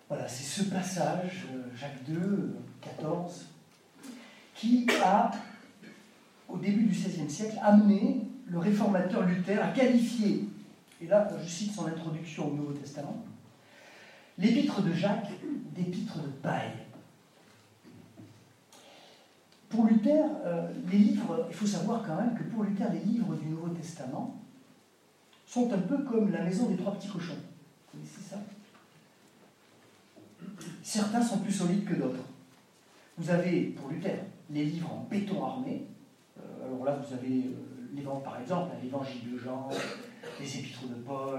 Voilà, c'est ce passage, Jacques II, 14, qui a, au début du XVIe siècle, amené le réformateur Luther à qualifier, et là je cite son introduction au Nouveau Testament, l'épître de Jacques d'épître de paille. Pour Luther, les livres, il faut savoir quand même que pour Luther, les livres du Nouveau Testament sont un peu comme la maison des trois petits cochons. Vous connaissez ça ? Certains sont plus solides que d'autres. Vous avez, pour Luther, les livres en béton armé. Alors là, vous avez, par exemple, l'évangile de Jean, les épîtres de Paul.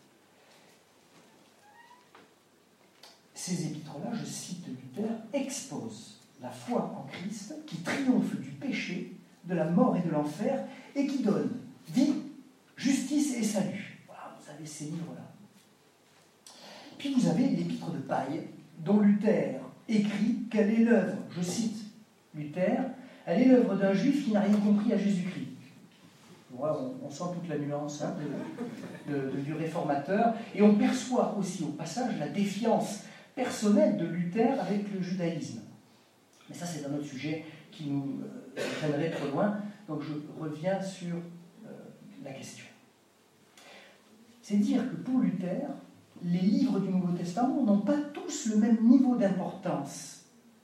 Ces épîtres-là, je cite Luther, exposent la foi en Christ qui triomphe du péché, de la mort et de l'enfer et qui donne vie, justice et salut. Voilà, vous avez ces livres-là. Puis vous avez l'épître de paille, dont Luther écrit qu'elle est l'œuvre, je cite Luther, elle est l'œuvre d'un juif qui n'a rien compris à Jésus-Christ. Voilà, on sent toute la nuance du réformateur, et on perçoit aussi au passage la défiance personnelle de Luther avec le judaïsme. Mais ça, c'est un autre sujet qui nous traînerait trop loin, donc je reviens sur la question. C'est dire que pour Luther, les livres du Nouveau Testament n'ont pas tous le même niveau d'importance.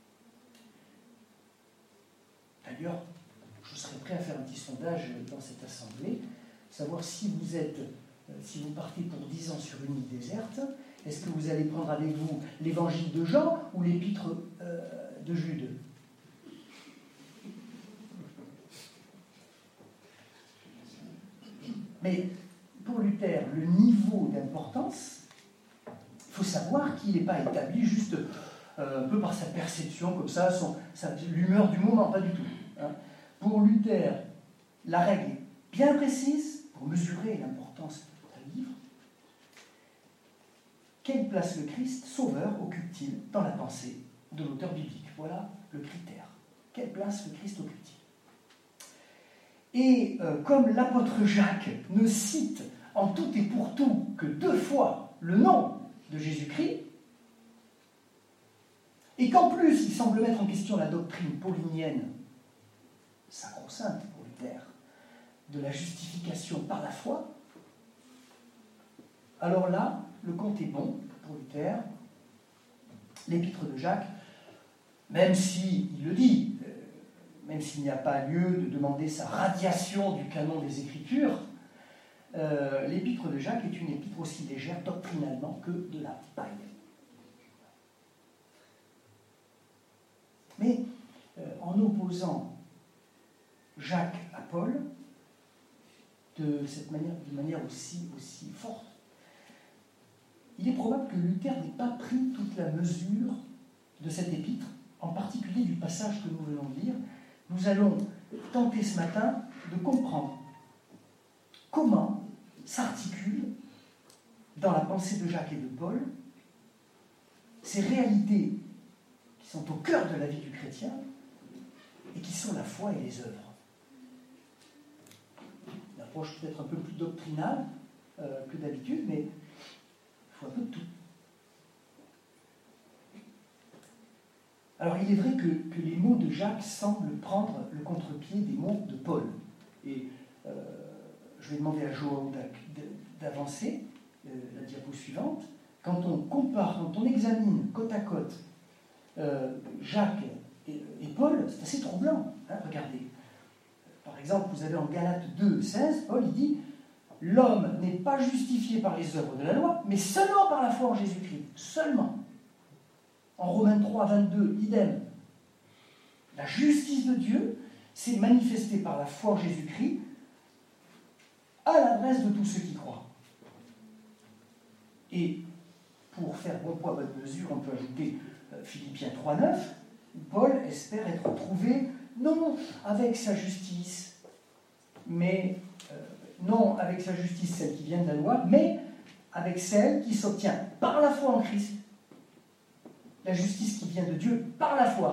D'ailleurs, je serais prêt à faire un petit sondage dans cette assemblée, savoir si vous partez pour 10 ans sur une île déserte, est-ce que vous allez prendre avec vous l'évangile de Jean ou l'épître de Jude ? Mais pour Luther, le niveau d'importance, il faut savoir qu'il n'est pas établi juste un peu par sa perception, comme ça, l'humeur du moment, pas du tout. Hein. Pour Luther, la règle est bien précise pour mesurer l'importance d'un livre. Quelle place le Christ, sauveur, occupe-t-il dans la pensée de l'auteur biblique ? Voilà le critère. Quelle place le Christ occupe-t-il ? Et comme l'apôtre Jacques ne cite en tout et pour tout que 2 fois le nom de Jésus-Christ, et qu'en plus il semble mettre en question la doctrine paulinienne, sacro-sainte pour Luther, de la justification par la foi, alors là, le compte est bon pour Luther. L'épître de Jacques, même s'il le dit, même s'il n'y a pas lieu de demander sa radiation du canon des Écritures, l'épître de Jacques est une épître aussi légère doctrinalement que de la paille. Mais en opposant Jacques à Paul, de manière aussi forte, il est probable que Luther n'ait pas pris toute la mesure de cette épître, en particulier du passage que nous venons de lire. Nous allons tenter ce matin de comprendre comment s'articulent dans la pensée de Jacques et de Paul ces réalités qui sont au cœur de la vie du chrétien et qui sont la foi et les œuvres. Une approche peut-être un peu plus doctrinale que d'habitude, mais il faut un peu de tout. Alors il est vrai que les mots de Jacques semblent prendre le contre-pied des mots de Paul. Et je vais demander à Joao d'avancer la diapo suivante. Quand on compare, quand on examine côte à côte Jacques et Paul, c'est assez troublant. Hein, regardez. Par exemple, vous avez en Galates 2, 16, Paul il dit « L'homme n'est pas justifié par les œuvres de la loi, mais seulement par la foi en Jésus-Christ. Seulement. » En Romains 3, 22, idem. La justice de Dieu s'est manifestée par la foi en Jésus-Christ à l'adresse de tous ceux qui croient. Et pour faire bon poids, bonne mesure, on peut ajouter Philippiens 3, 9, où Paul espère être trouvé non avec sa justice, mais non avec sa justice, celle qui vient de la loi, mais avec celle qui s'obtient par la foi en Christ. La justice qui vient de Dieu par la foi,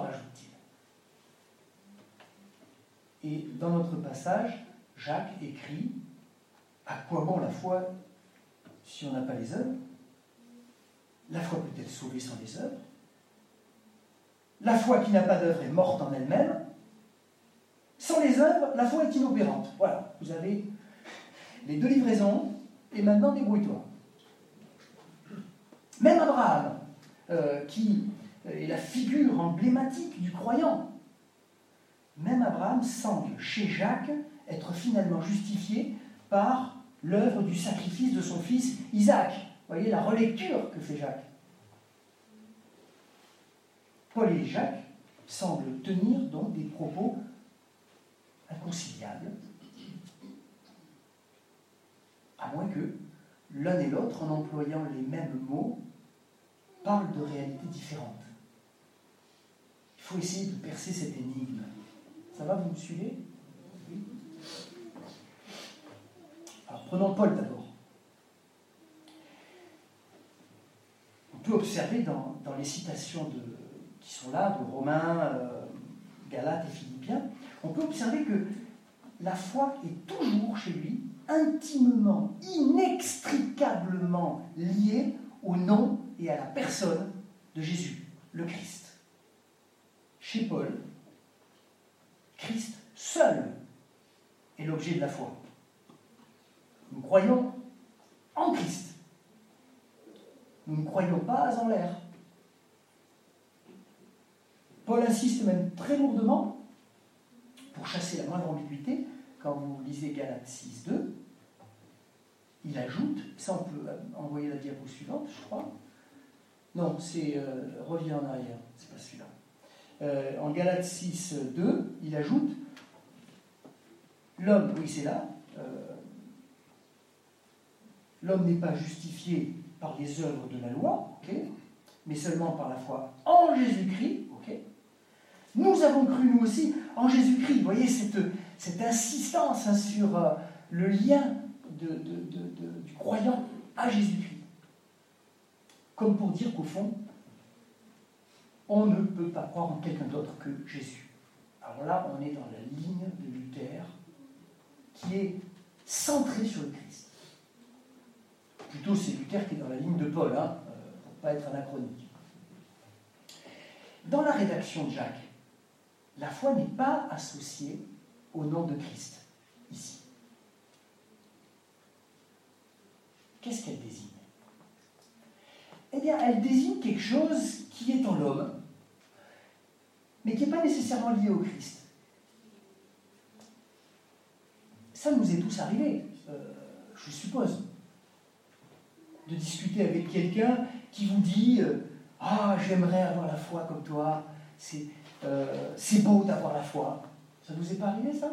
rajoute-t-il. Et dans notre passage, Jacques écrit « À quoi bon la foi si on n'a pas les œuvres ?» La foi peut-elle sauver sans les œuvres? La foi qui n'a pas d'œuvre est morte en elle-même. Sans les œuvres, la foi est inopérante. Voilà, vous avez les deux livraisons, et maintenant débrouille-toi. Même Abraham, qui est la figure emblématique du croyant, même Abraham semble, chez Jacques, être finalement justifié par l'œuvre du sacrifice de son fils Isaac. Vous voyez la relecture que fait Jacques. Paul et Jacques semblent tenir donc des propos inconciliables, à moins que l'un et l'autre, en employant les mêmes mots, parlent de réalités différentes. Il faut essayer de percer cette énigme. Ça va, vous me suivez? Oui. Alors prenons Paul d'abord. On peut observer dans les citations qui sont là, de Romains, Galates et Philippiens, on peut observer que la foi est toujours chez lui intimement, inextricablement liée au nom et à la personne de Jésus, le Christ. Chez Paul, Christ seul est l'objet de la foi. Nous croyons en Christ. Nous ne croyons pas en l'air. Paul insiste même très lourdement, pour chasser la moindre ambiguïté, quand vous lisez Galates 6.2, il ajoute, ça on peut envoyer la diapo suivante, je crois. Non, c'est reviens en arrière, c'est pas celui-là. En Galates 6.2, il ajoute l'homme, oui c'est là, l'homme n'est pas justifié par les œuvres de la loi, okay, mais seulement par la foi en Jésus-Christ. Okay. Nous avons cru nous aussi en Jésus-Christ. Vous voyez cette insistance sur le lien du croyant à Jésus-Christ. Comme pour dire qu'au fond, on ne peut pas croire en quelqu'un d'autre que Jésus. Alors là, on est dans la ligne de Luther qui est centrée sur le Christ. Plutôt, c'est Luther qui est dans la ligne de Paul, pour ne pas être anachronique. Dans la rédaction de Jacques, la foi n'est pas associée au nom de Christ, ici. Qu'est-ce qu'elle désigne? Eh bien, elle désigne quelque chose qui est en l'homme, mais qui n'est pas nécessairement lié au Christ. Ça nous est tous arrivé, je suppose, de discuter avec quelqu'un qui vous dit « Ah, j'aimerais avoir la foi comme toi, c'est beau d'avoir la foi. » Ça ne vous est pas arrivé, ça?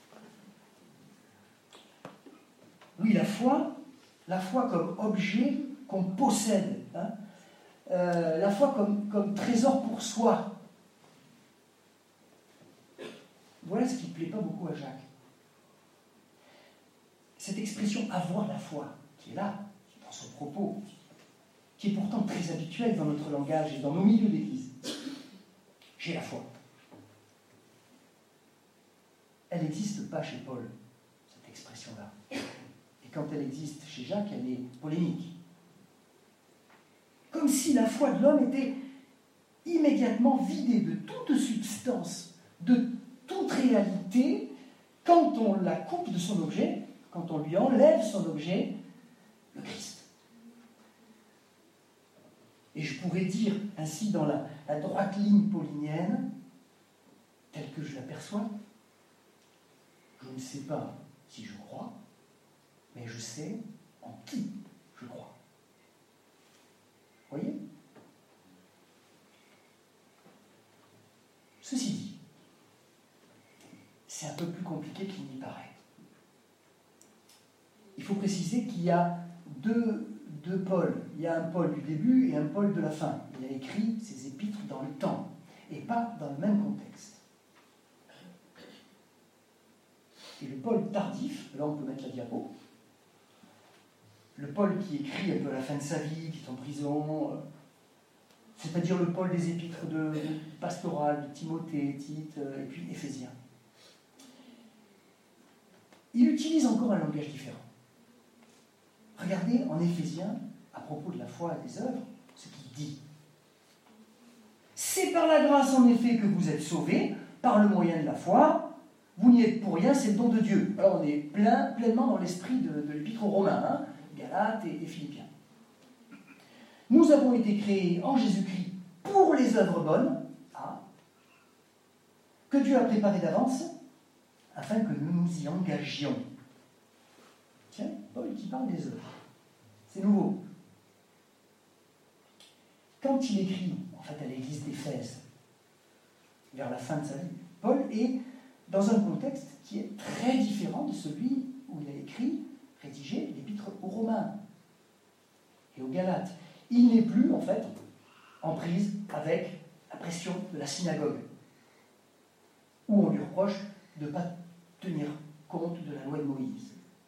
Oui, la foi comme objet qu'on possède, hein, la foi comme trésor pour soi. Voilà ce qui ne plaît pas beaucoup à Jacques. Cette expression « avoir la foi » qui est là, dans son propos, qui est pourtant très habituelle dans notre langage et dans nos milieux d'église. J'ai la foi. Elle n'existe pas chez Paul, cette expression-là. Et quand elle existe chez Jacques, elle est polémique. Comme si la foi de l'homme était immédiatement vidée de toute substance, de toute réalité, quand on la coupe de son objet, quand on lui enlève son objet, le Christ. Et je pourrais dire ainsi dans la droite ligne paulinienne, telle que je l'aperçois, je ne sais pas si je crois, mais je sais en qui je crois. Vous voyez? Ceci dit, c'est un peu plus compliqué qu'il n'y paraît. Il faut préciser qu'il y a deux Paul. Il y a un Paul du début et un Paul de la fin. Il a écrit ses épîtres dans le temps, et pas dans le même contexte. Et le Paul tardif, là on peut mettre la diapo, le Paul qui écrit un peu à la fin de sa vie, qui est en prison, c'est-à-dire le Paul des épîtres de pastorales, de Timothée, Tite, et puis Éphésiens. Il utilise encore un langage différent. Regardez, en Éphésiens, à propos de la foi et des œuvres, c'est dit. C'est par la grâce en effet que vous êtes sauvés, par le moyen de la foi. Vous n'y êtes pour rien, c'est le don de Dieu. Alors on est pleinement dans l'esprit de l'épître aux Romains, hein, Galates et Philippiens. Nous avons été créés en Jésus-Christ pour les œuvres bonnes, que Dieu a préparées d'avance, afin que nous nous y engagions. Tiens, Paul qui parle des œuvres. C'est nouveau. Quand il écrit, en fait, à l'église d'Éphèse, vers la fin de sa vie, Paul est dans un contexte qui est très différent de celui où il a écrit, rédigé l'épître aux Romains et aux Galates. Il n'est plus, en fait, en prise avec la pression de la synagogue, où on lui reproche de ne pas tenir compte de la loi de Moïse.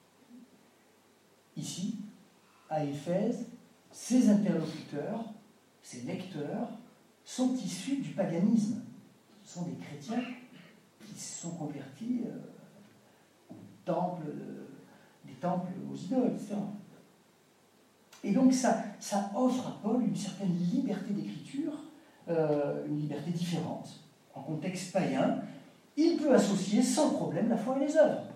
Ici, à Éphèse, ses interlocuteurs, ses lecteurs, sont issus du paganisme. Ce sont des chrétiens qui se sont convertis aux temples, des temples aux idoles, etc. Et donc ça offre à Paul une certaine liberté d'écriture, une liberté différente. En contexte païen, il peut associer sans problème la foi et les œuvres.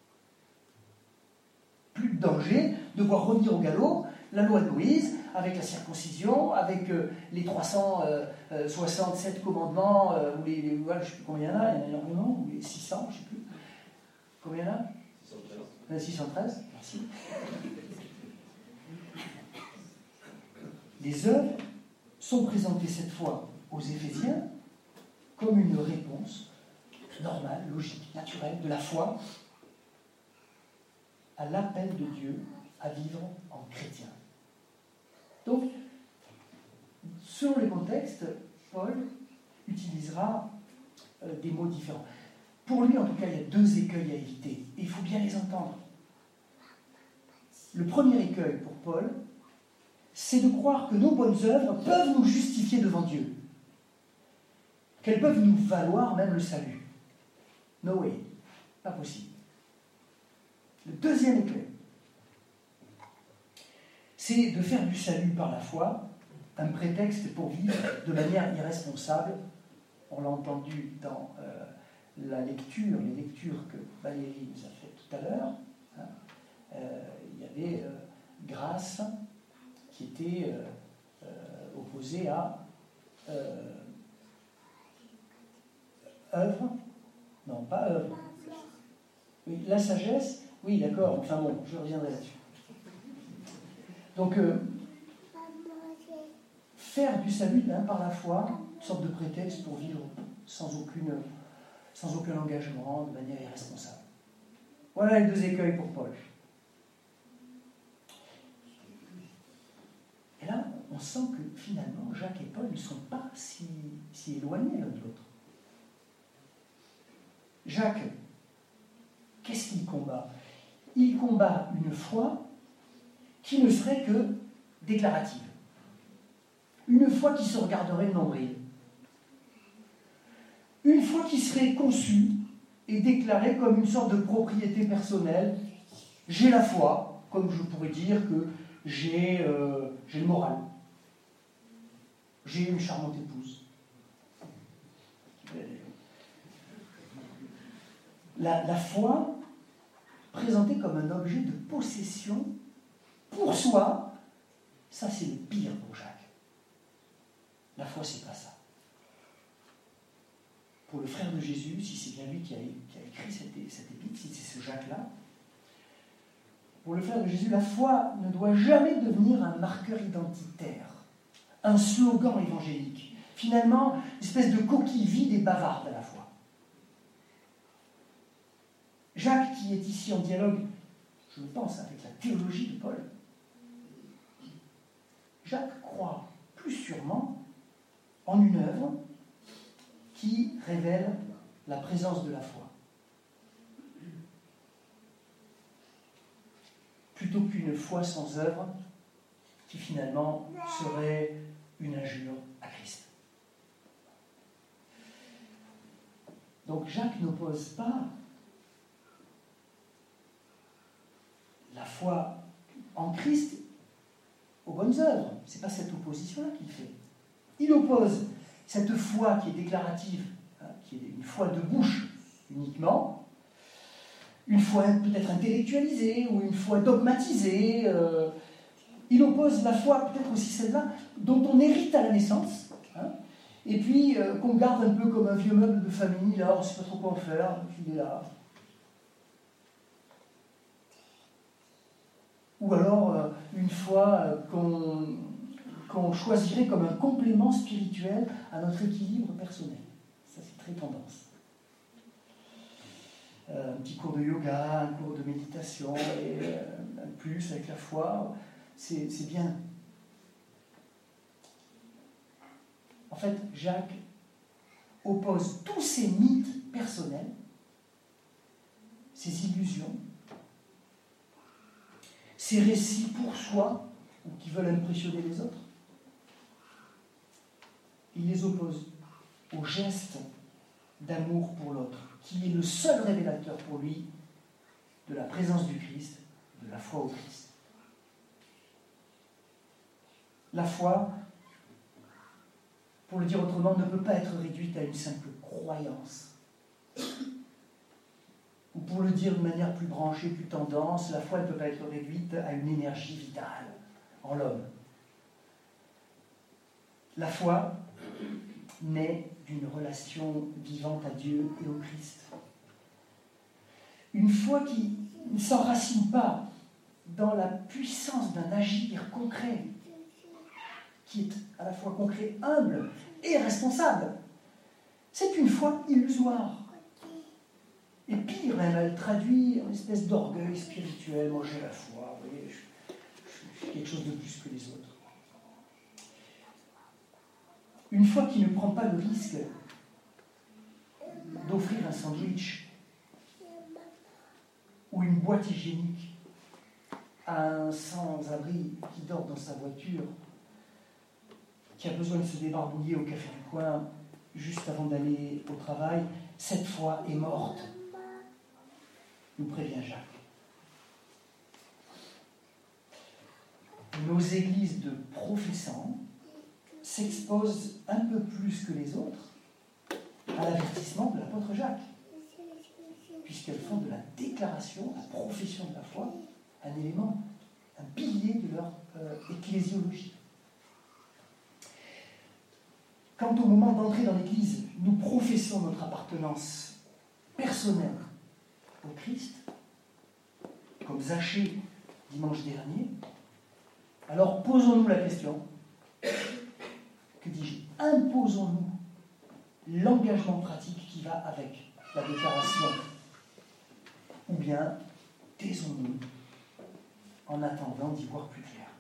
Plus de danger de voir revenir au galop la loi de Moïse, avec la circoncision, avec les 367 commandements, ou je ne sais plus combien il y en a, il y en a énormément, ou les 600, je ne sais plus. Combien il y en a 613. 613, merci. Les œuvres sont présentées cette fois aux Éphésiens comme une réponse normale, logique, naturelle de la foi à l'appel de Dieu à vivre en chrétien. Donc, selon les contextes, Paul utilisera des mots différents. Pour lui, en tout cas, il y a deux écueils à éviter, et il faut bien les entendre. Le premier écueil pour Paul, c'est de croire que nos bonnes œuvres peuvent nous justifier devant Dieu, qu'elles peuvent nous valoir même le salut. No way, pas possible. Le deuxième écueil, c'est de faire du salut par la foi un prétexte pour vivre de manière irresponsable. On l'a entendu dans les lectures que Valérie nous a faites tout à l'heure. Il y avait grâce qui était opposée à œuvre. Non, pas œuvre. Oui, la sagesse, oui, d'accord, enfin bon, je reviendrai là-dessus. Donc, faire du salut par la foi, une sorte de prétexte pour vivre sans aucun engagement, de manière irresponsable. Voilà les deux écueils pour Paul. Et là, on sent que finalement, Jacques et Paul ne sont pas si éloignés l'un de l'autre. Jacques, qu'est-ce qu'il combat ? Il combat une foi qui ne serait que déclarative. Une foi qui se regarderait le nombril. Une foi qui serait conçue et déclarée comme une sorte de propriété personnelle. J'ai la foi, comme je pourrais dire que j'ai le moral. J'ai une charmante épouse. La foi présentée comme un objet de possession pour soi, ça c'est le pire pour Jacques. La foi, c'est pas ça. Pour le frère de Jésus, si c'est bien lui qui a écrit cette épître, si c'est ce Jacques-là, pour le frère de Jésus, la foi ne doit jamais devenir un marqueur identitaire, un slogan évangélique. Finalement, une espèce de coquille vide et bavarde à la fois. Jacques, qui est ici en dialogue, je pense, avec la théologie de Paul, Jacques croit plus sûrement en une œuvre qui révèle la présence de la foi, plutôt qu'une foi sans œuvre qui finalement serait une injure à Christ. Donc Jacques n'oppose pas la foi en Christ aux bonnes œuvres. Ce n'est pas cette opposition-là qu'il fait. Il oppose cette foi qui est déclarative, hein, qui est une foi de bouche uniquement, une foi peut-être intellectualisée ou une foi dogmatisée. Il oppose la foi, peut-être aussi celle-là, dont on hérite à la naissance, hein, et puis qu'on garde un peu comme un vieux meuble de famille, là, on ne sait pas trop quoi en faire, il est là. Ou alors une foi qu'on choisirait comme un complément spirituel à notre équilibre personnel. Ça, c'est très tendance. Un petit cours de yoga, un cours de méditation, et un plus avec la foi, c'est bien. En fait, Jacques oppose tous ces mythes personnels, ces illusions, ces récits pour soi, ou qui veulent impressionner les autres. Il les oppose au geste d'amour pour l'autre, qui est le seul révélateur pour lui de la présence du Christ, de la foi au Christ. La foi, pour le dire autrement, ne peut pas être réduite à une simple croyance. Ou pour le dire de manière plus branchée, plus tendance, la foi ne peut pas être réduite à une énergie vitale en l'homme. La foi naît d'une relation vivante à Dieu et au Christ. Une foi qui ne s'enracine pas dans la puissance d'un agir concret, qui est à la fois concret, humble et responsable. C'est une foi illusoire. Et pire, même, elle traduit une espèce d'orgueil spirituel. Moi, j'ai la foi, vous voyez, je suis quelque chose de plus que les autres. Une foi qui ne prend pas le risque d'offrir un sandwich ou une boîte hygiénique à un sans-abri qui dort dans sa voiture, qui a besoin de se débarbouiller au café du coin juste avant d'aller au travail, cette foi est morte, nous prévient Jacques. Nos églises de professants s'exposent un peu plus que les autres à l'avertissement de l'apôtre Jacques, puisqu'elles font de la déclaration, la profession de la foi, un élément, un pilier de leur ecclésiologie. Quand au moment d'entrer dans l'Église, nous professons notre appartenance personnelle au Christ, comme Zachée dimanche dernier, alors posons-nous la question, que dis-je, imposons-nous l'engagement pratique qui va avec la déclaration, ou bien taisons-nous en attendant d'y voir plus clair.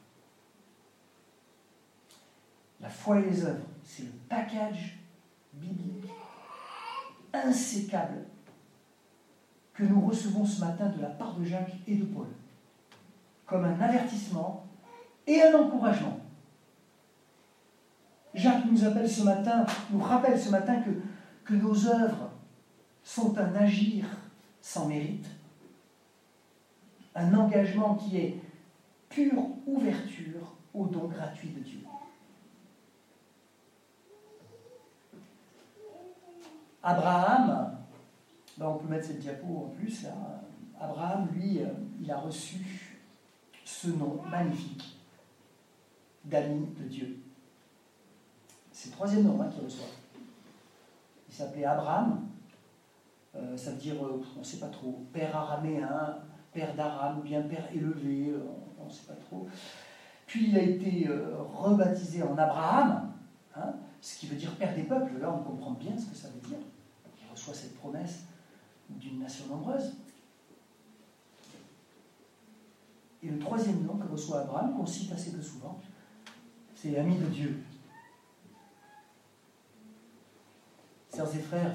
La foi et les œuvres, c'est le package biblique insécable que nous recevons ce matin de la part de Jacques et de Paul, comme un avertissement et un encouragement. Jacques nous rappelle ce matin que nos œuvres sont un agir sans mérite, un engagement qui est pure ouverture au don gratuit de Dieu. Abraham, on peut mettre cette diapo en plus là. Abraham, lui, il a reçu ce nom magnifique d'ami de Dieu. C'est le troisième nom qu'il reçoit. Il s'appelait Abraham, ça veut dire, on ne sait pas trop, père araméen, père d'Aram, ou bien père élevé, on ne sait pas trop. Puis il a été rebaptisé en Abraham, hein, ce qui veut dire père des peuples. Là, on comprend bien ce que ça veut dire. Il reçoit cette promesse d'une nation nombreuse. Et le troisième nom que reçoit Abraham, qu'on cite assez peu souvent, c'est ami de Dieu. Sœurs et frères,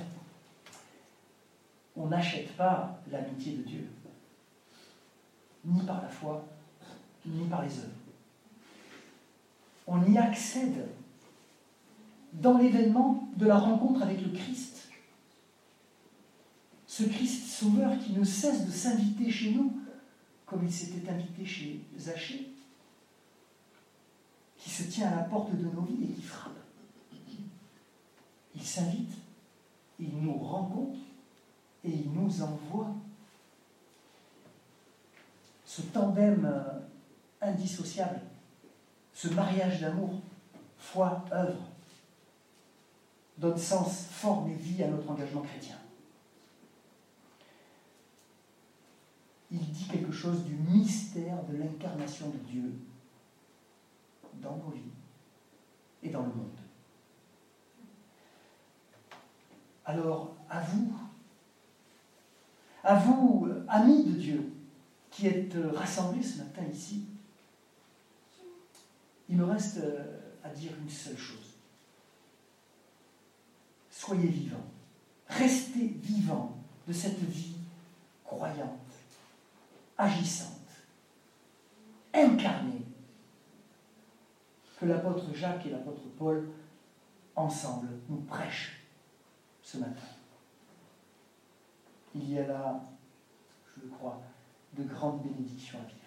on n'achète pas l'amitié de Dieu, ni par la foi, ni par les œuvres. On y accède dans l'événement de la rencontre avec le Christ. Ce Christ sauveur qui ne cesse de s'inviter chez nous, comme il s'était invité chez Zachée. qui se tient à la porte de nos vies et qui frappe. Il s'invite, il nous rencontre et il nous envoie. Ce tandem indissociable, ce mariage d'amour, foi, œuvre, donne sens, forme et vie à notre engagement chrétien. Il dit quelque chose du mystère de l'incarnation de Dieu dans nos vies et dans le monde. Alors, à vous, amis de Dieu, qui êtes rassemblés ce matin ici, il me reste à dire une seule chose. Soyez vivants. Restez vivants de cette vie croyante, agissante, incarnée, que l'apôtre Jacques et l'apôtre Paul, ensemble, nous prêchent ce matin. Il y a là, je le crois, de grandes bénédictions à vivre.